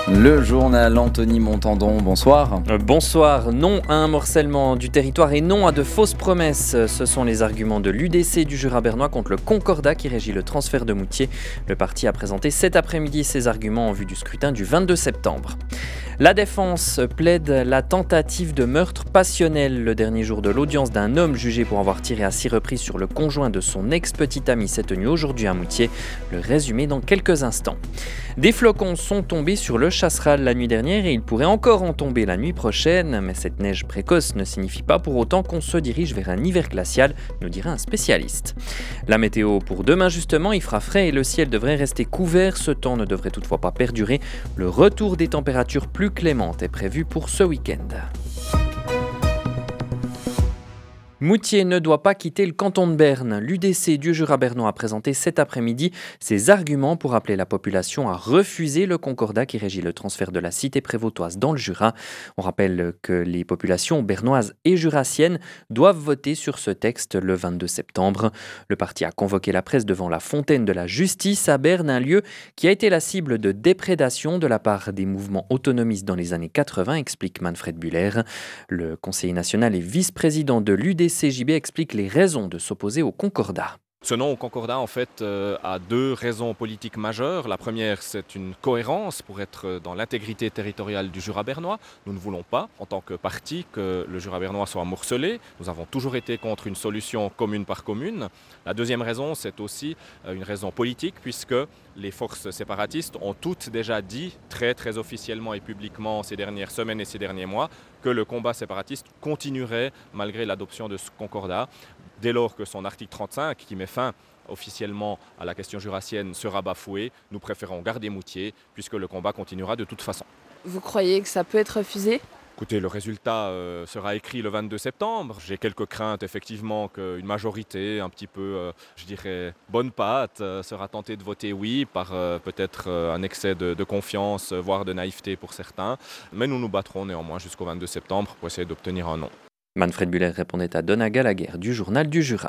Le journal Anthony Montandon, bonsoir. Bonsoir, non à un morcellement du territoire et non à de fausses promesses. Ce sont les arguments de l'UDC du Jura bernois contre le Concordat qui régit le transfert de Moutier. Le parti a présenté cet après-midi ses arguments en vue du scrutin du 22 septembre. La défense plaide la tentative de meurtre passionnel. Le dernier jour de l'audience d'un homme jugé pour avoir tiré à 6 reprises sur le conjoint de son ex-petite amie s'est tenue aujourd'hui à Moutier. Le résumé dans quelques instants. Des flocons sont tombés sur le Chasseral la nuit dernière et il pourrait encore en tomber la nuit prochaine. Mais cette neige précoce ne signifie pas pour autant qu'on se dirige vers un hiver glacial, nous dira un spécialiste. La météo pour demain justement, il fera frais et le ciel devrait rester couvert. Ce temps ne devrait toutefois pas perdurer. Le retour des températures plus clémentes est prévu pour ce week-end. Moutier ne doit pas quitter le canton de Berne. L'UDC du Jura bernois a présenté cet après-midi ses arguments pour appeler la population à refuser le Concordat qui régit le transfert de la cité prévôtoise dans le Jura. On rappelle que les populations bernoises et jurassiennes doivent voter sur ce texte le 22 septembre. Le parti a convoqué la presse devant la fontaine de la justice à Berne, un lieu qui a été la cible de déprédation de la part des mouvements autonomistes dans les années 80, explique Manfred Buller. Le conseiller national et vice-président de l'UDC CJB explique les raisons de s'opposer au Concordat. Ce non au Concordat, en fait, a deux raisons politiques majeures. La première, c'est une cohérence pour être dans l'intégrité territoriale du Jura bernois. Nous ne voulons pas, en tant que parti, que le Jura bernois soit morcelé. Nous avons toujours été contre une solution commune par commune. La deuxième raison, c'est aussi une raison politique, puisque les forces séparatistes ont toutes déjà dit, très officiellement et publiquement ces dernières semaines et ces derniers mois, que le combat séparatiste continuerait malgré l'adoption de ce concordat, dès lors que son article 35, qui met fin officiellement à la question jurassienne, sera bafoué. Nous préférons garder Moutier, puisque le combat continuera de toute façon. Vous croyez que ça peut être refusé ? Écoutez, le résultat sera écrit le 22 septembre. J'ai quelques craintes, effectivement, qu'une majorité un petit peu, je dirais, bonne patte sera tentée de voter oui par peut-être un excès de confiance, voire de naïveté pour certains. Mais nous nous battrons néanmoins jusqu'au 22 septembre pour essayer d'obtenir un non. Manfred Buller répondait à Donna Gallagher du journal du Jura.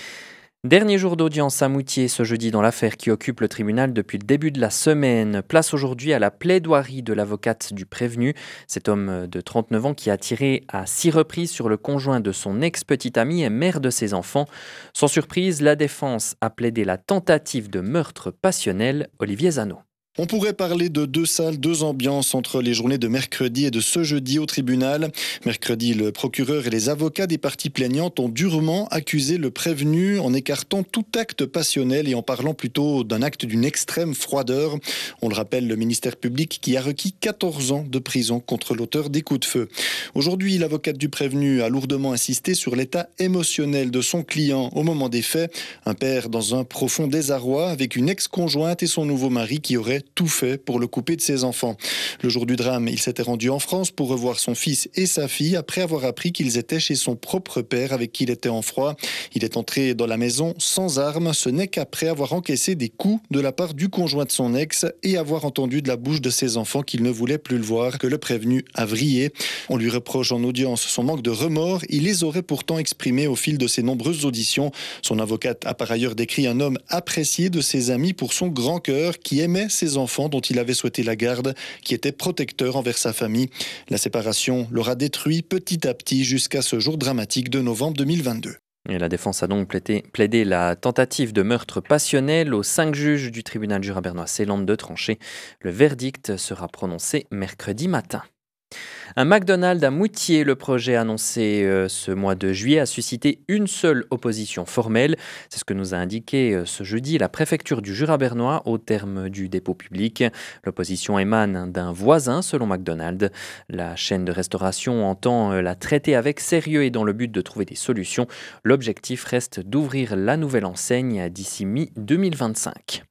Dernier jour d'audience à Moutier ce jeudi dans l'affaire qui occupe le tribunal depuis le début de la semaine. Place aujourd'hui à la plaidoirie de l'avocate du prévenu. Cet homme de 39 ans qui a tiré à 6 reprises sur le conjoint de son ex-petite amie et mère de ses enfants. Sans surprise, la défense a plaidé la tentative de meurtre passionnel. Olivier Zano. On pourrait parler de deux salles, deux ambiances entre les journées de mercredi et de ce jeudi au tribunal. Mercredi, le procureur et les avocats des parties plaignantes ont durement accusé le prévenu en écartant tout acte passionnel et en parlant plutôt d'un acte d'une extrême froideur. On le rappelle, le ministère public qui a requis 14 ans de prison contre l'auteur des coups de feu. Aujourd'hui, l'avocate du prévenu a lourdement insisté sur l'état émotionnel de son client au moment des faits. Un père dans un profond désarroi avec une ex-conjointe et son nouveau mari qui aurait tout fait pour le couper de ses enfants. Le jour du drame, il s'était rendu en France pour revoir son fils et sa fille après avoir appris qu'ils étaient chez son propre père avec qui il était en froid. Il est entré dans la maison sans armes. Ce n'est qu'après avoir encaissé des coups de la part du conjoint de son ex et avoir entendu de la bouche de ses enfants qu'il ne voulait plus le voir que le prévenu a vrillé. On lui reproche en audience son manque de remords. Il les aurait pourtant exprimés au fil de ses nombreuses auditions. Son avocate a par ailleurs décrit un homme apprécié de ses amis pour son grand cœur qui aimait ses enfants dont il avait souhaité la garde, qui était protecteur envers sa famille. La séparation l'aura détruit petit à petit jusqu'à ce jour dramatique de novembre 2022. Et la défense a donc plaidé la tentative de meurtre passionnel aux 5 juges du tribunal Jura bernois Céland de trancher. Le verdict sera prononcé mercredi matin. Un McDonald's à Moutier, le projet annoncé ce mois de juillet a suscité une seule opposition formelle. C'est ce que nous a indiqué ce jeudi la préfecture du Jura bernois au terme du dépôt public. L'opposition émane d'un voisin selon McDonald's. La chaîne de restauration entend la traiter avec sérieux et dans le but de trouver des solutions. L'objectif reste d'ouvrir la nouvelle enseigne d'ici mi-2025.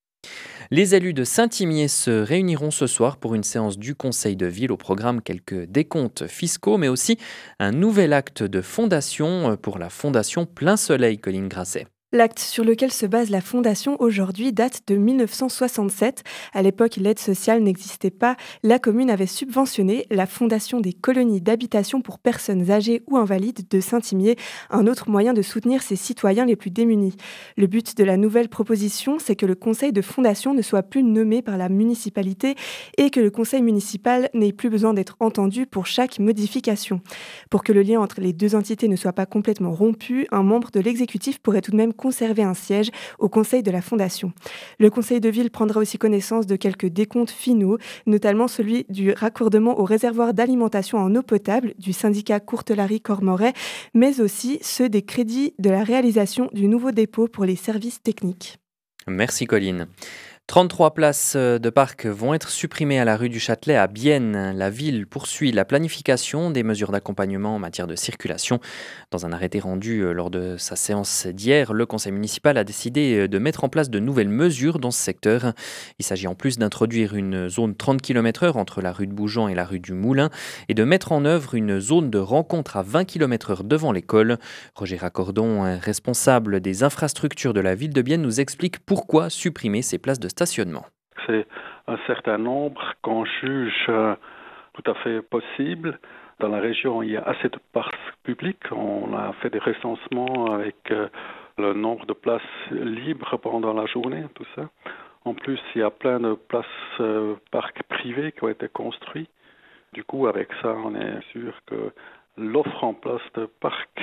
Les élus de Saint-Imier se réuniront ce soir pour une séance du Conseil de ville. Au programme, quelques décomptes fiscaux, mais aussi un nouvel acte de fondation pour la Fondation Plein Soleil, Colline Grasset. L'acte sur lequel se base la fondation aujourd'hui date de 1967. À l'époque, l'aide sociale n'existait pas. La commune avait subventionné la fondation des colonies d'habitation pour personnes âgées ou invalides de Saint-Imier, un autre moyen de soutenir ses citoyens les plus démunis. Le but de la nouvelle proposition, c'est que le conseil de fondation ne soit plus nommé par la municipalité et que le conseil municipal n'ait plus besoin d'être entendu pour chaque modification. Pour que le lien entre les deux entités ne soit pas complètement rompu, un membre de l'exécutif pourrait tout de même conserver un siège au conseil de la fondation. Le conseil de ville prendra aussi connaissance de quelques décomptes finaux, notamment celui du raccordement au réservoir d'alimentation en eau potable du syndicat Courtelary-Cormoret, mais aussi ceux des crédits de la réalisation du nouveau dépôt pour les services techniques. Merci Colline. 33 places de parc vont être supprimées à la rue du Châtelet à Bienne. La ville poursuit la planification des mesures d'accompagnement en matière de circulation. Dans un arrêté rendu lors de sa séance d'hier, le conseil municipal a décidé de mettre en place de nouvelles mesures dans ce secteur. Il s'agit en plus d'introduire une zone 30 km/h entre la rue de Bougeant et la rue du Moulin et de mettre en œuvre une zone de rencontre à 20 km/h devant l'école. Roger Raccordon, responsable des infrastructures de la ville de Bienne, nous explique pourquoi supprimer ces places de stationnement. C'est un certain nombre qu'on juge tout à fait possible. Dans la région, il y a assez de parcs publics. On a fait des recensements avec le nombre de places libres pendant la journée, tout ça. En plus, il y a plein de places parcs privés qui ont été construits. Du coup, avec ça, on est sûr que l'offre en place de parcs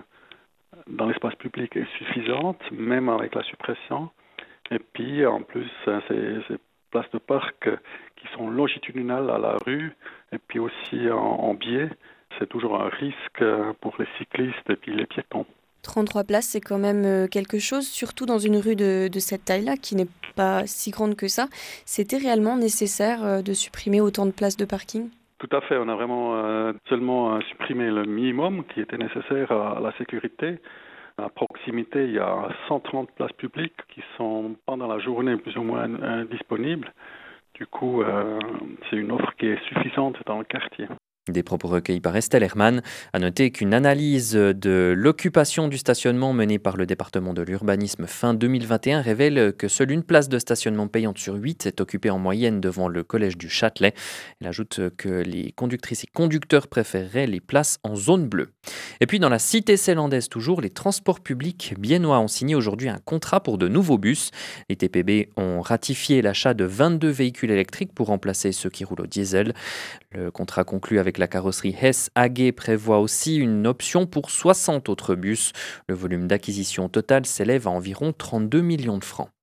dans l'espace public est suffisante, même avec la suppression. Et puis, en plus, ces places de parc qui sont longitudinales à la rue et puis aussi en biais, c'est toujours un risque pour les cyclistes et puis les piétons. 33 places, c'est quand même quelque chose, surtout dans une rue de cette taille-là, qui n'est pas si grande que ça. C'était réellement nécessaire de supprimer autant de places de parking ? Tout à fait, on a vraiment seulement supprimé le minimum qui était nécessaire à la sécurité. À proximité, il y a 130 places publiques qui sont pendant la journée plus ou moins disponibles. Du coup, c'est une offre qui est suffisante dans le quartier. Des propos recueillis par Estelle Hermann. À noter qu'une analyse de l'occupation du stationnement menée par le département de l'urbanisme fin 2021 révèle que seule une place de stationnement payante sur 8 est occupée en moyenne devant le collège du Châtelet. Elle ajoute que les conductrices et conducteurs préféreraient les places en zone bleue. Et puis dans la cité célandaise toujours, les transports publics biennois ont signé aujourd'hui un contrat pour de nouveaux bus. Les TPB ont ratifié l'achat de 22 véhicules électriques pour remplacer ceux qui roulent au diesel. Le contrat conclu avec la carrosserie Hess AG prévoit aussi une option pour 60 autres bus. Le volume d'acquisition total s'élève à environ 32 millions de francs.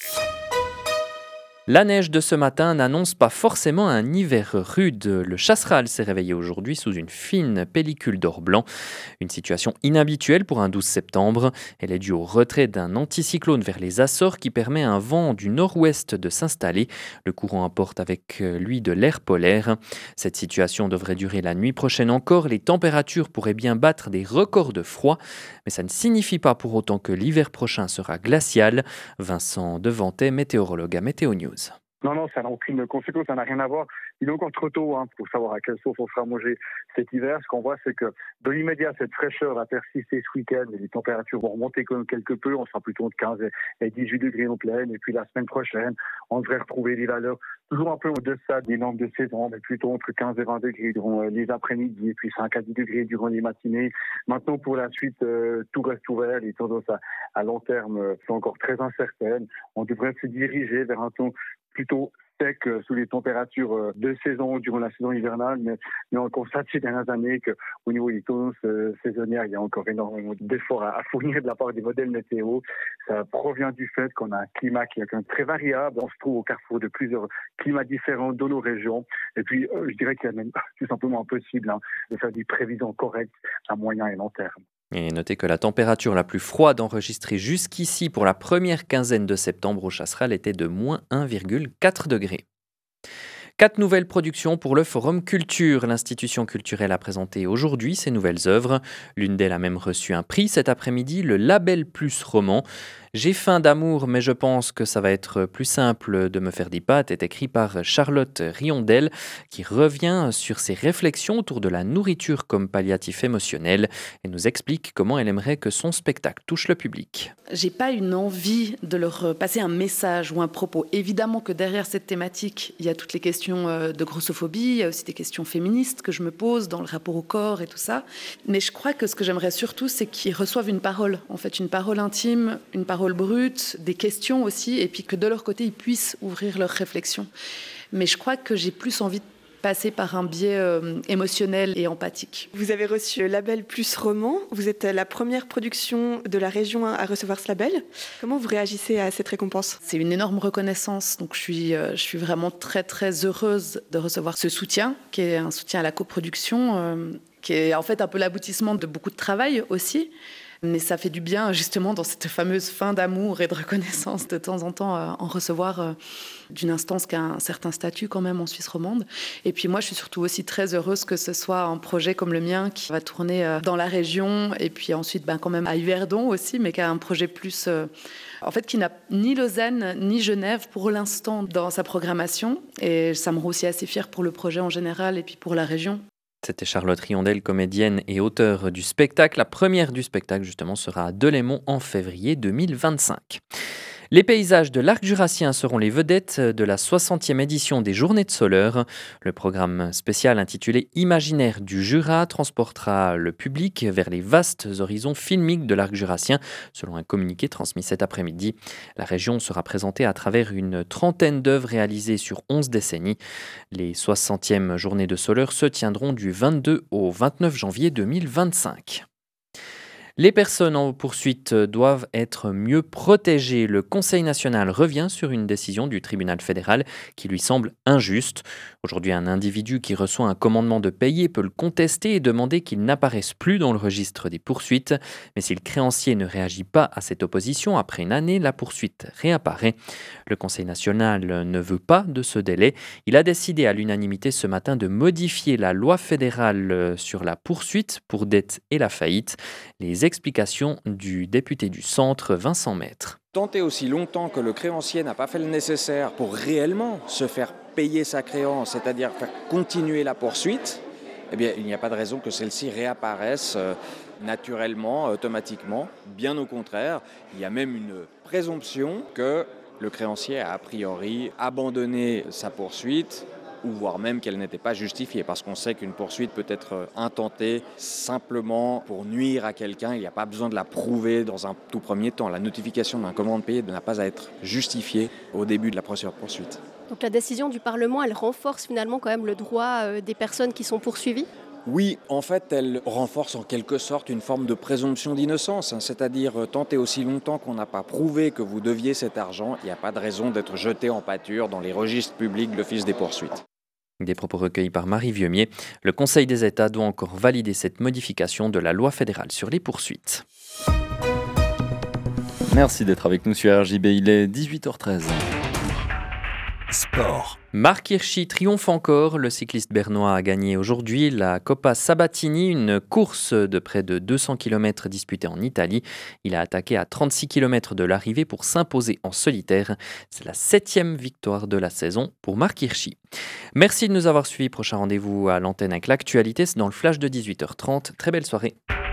La neige de ce matin n'annonce pas forcément un hiver rude. Le Chasseral s'est réveillé aujourd'hui sous une fine pellicule d'or blanc. Une situation inhabituelle pour un 12 septembre. Elle est due au retrait d'un anticyclone vers les Açores qui permet à un vent du nord-ouest de s'installer. Le courant apporte avec lui de l'air polaire. Cette situation devrait durer la nuit prochaine encore. Les températures pourraient bien battre des records de froid. Mais ça ne signifie pas pour autant que l'hiver prochain sera glacial. Vincent Devantet, météorologue à Météo News. Non, ça n'a aucune conséquence, ça n'a rien à voir. Il est encore trop tôt pour savoir à quelle sauce on sera mangé cet hiver. Ce qu'on voit, c'est que de l'immédiat, cette fraîcheur va persister ce week-end et les températures vont remonter quand même quelque peu. On sera plutôt de 15 et 18 degrés en pleine. Et puis la semaine prochaine, on devrait retrouver des valeurs toujours un peu au-deçà des normes de saison, mais plutôt entre 15 et 20 degrés durant les après-midi et puis 5 à 10 degrés durant les matinées. Maintenant, pour la suite, tout reste ouvert. Les tendances à long terme sont encore très incertaines. On devrait se diriger vers un ton plutôt sec sous les températures de saison durant la saison hivernale, mais on constate ces dernières années qu'au niveau des tendances saisonnières, il y a encore énormément d'efforts à fournir de la part des modèles météo. Ça provient du fait qu'on a un climat qui est quand même très variable. On se trouve au carrefour de plusieurs climats différents dans nos régions. Et puis, je dirais qu'il est même tout simplement impossible de faire des prévisions correctes à moyen et long terme. Et notez que la température la plus froide enregistrée jusqu'ici pour la première quinzaine de septembre au Chasseral était de moins 1,4 degrés. 4 nouvelles productions pour le Forum Culture. L'institution culturelle a présenté aujourd'hui ses nouvelles œuvres. L'une d'elles a même reçu un prix cet après-midi, le Label Plus Roman. J'ai faim d'amour, mais je pense que ça va être plus simple de me faire des pâtes est écrit par Charlotte Riondel, qui revient sur ses réflexions autour de la nourriture comme palliatif émotionnel et nous explique comment elle aimerait que son spectacle touche le public. J'ai pas une envie de leur passer un message ou un propos. Évidemment que derrière cette thématique, il y a toutes les questions de grossophobie, il y a aussi des questions féministes que je me pose dans le rapport au corps et tout ça. Mais je crois que ce que j'aimerais surtout, c'est qu'ils reçoivent une parole, en fait, une parole intime, une parole brute, des questions aussi, et puis que de leur côté, ils puissent ouvrir leurs réflexions. Mais je crois que j'ai plus envie de passer par un biais émotionnel et empathique. Vous avez reçu le label Plus Roman. Vous êtes la première production de la région à recevoir ce label. Comment vous réagissez à cette récompense ? C'est une énorme reconnaissance. Donc je suis vraiment très très heureuse de recevoir ce soutien, qui est un soutien à la coproduction, qui est en fait un peu l'aboutissement de beaucoup de travail aussi. Mais ça fait du bien justement dans cette fameuse fin d'amour et de reconnaissance de temps en temps en recevoir d'une instance qui a un certain statut quand même en Suisse romande. Et puis moi je suis surtout aussi très heureuse que ce soit un projet comme le mien qui va tourner dans la région et puis ensuite quand même à Yverdon aussi, mais qui a un projet plus en fait qui n'a ni Lausanne ni Genève pour l'instant dans sa programmation. Et ça me rend aussi assez fière pour le projet en général et puis pour la région. C'était Charlotte Riondel, comédienne et auteure du spectacle. La première du spectacle, justement, sera à Delémont en février 2025. Les paysages de l'arc jurassien seront les vedettes de la 60e édition des Journées de Soleure. Le programme spécial intitulé Imaginaire du Jura transportera le public vers les vastes horizons filmiques de l'arc jurassien, selon un communiqué transmis cet après-midi. La région sera présentée à travers une trentaine d'œuvres réalisées sur 11 décennies. Les 60e Journées de Soleure se tiendront du 22 au 29 janvier 2025. Les personnes en poursuite doivent être mieux protégées. Le Conseil national revient sur une décision du tribunal fédéral qui lui semble injuste. Aujourd'hui, un individu qui reçoit un commandement de payer peut le contester et demander qu'il n'apparaisse plus dans le registre des poursuites. Mais si le créancier ne réagit pas à cette opposition, après une année, la poursuite réapparaît. Le Conseil national ne veut pas de ce délai. Il a décidé à l'unanimité ce matin de modifier la loi fédérale sur la poursuite pour dette et la faillite. Les explications du député du centre, Vincent Maître. Tant et aussi longtemps que le créancier n'a pas fait le nécessaire pour réellement se faire payer sa créance, c'est-à-dire faire continuer la poursuite, eh bien, il n'y a pas de raison que celle-ci réapparaisse naturellement, automatiquement. Bien au contraire, il y a même une présomption que le créancier a priori abandonné sa poursuite, ou voire même qu'elle n'était pas justifiée, parce qu'on sait qu'une poursuite peut être intentée simplement pour nuire à quelqu'un. Il n'y a pas besoin de la prouver dans un tout premier temps. La notification d'un commandement de payer n'a pas à être justifiée au début de la procédure de poursuite. Donc la décision du Parlement, elle renforce finalement quand même le droit des personnes qui sont poursuivies ? Oui, en fait, elle renforce en quelque sorte une forme de présomption d'innocence, c'est-à-dire tant et aussi longtemps qu'on n'a pas prouvé que vous deviez cet argent, il n'y a pas de raison d'être jeté en pâture dans les registres publics de l'Office des poursuites. Des propos recueillis par Marie Vieumier. Le Conseil des États doit encore valider cette modification de la loi fédérale sur les poursuites. Merci d'être avec nous sur RJB, il est 18h13. Sport. Marc Hirschi triomphe encore. Le cycliste bernois a gagné aujourd'hui la Coppa Sabatini, une course de près de 200 km disputée en Italie. Il a attaqué à 36 km de l'arrivée pour s'imposer en solitaire. C'est la 7e victoire de la saison pour Marc Hirschi. Merci de nous avoir suivis. Prochain rendez-vous à l'antenne avec l'actualité, c'est dans le flash de 18h30. Très belle soirée.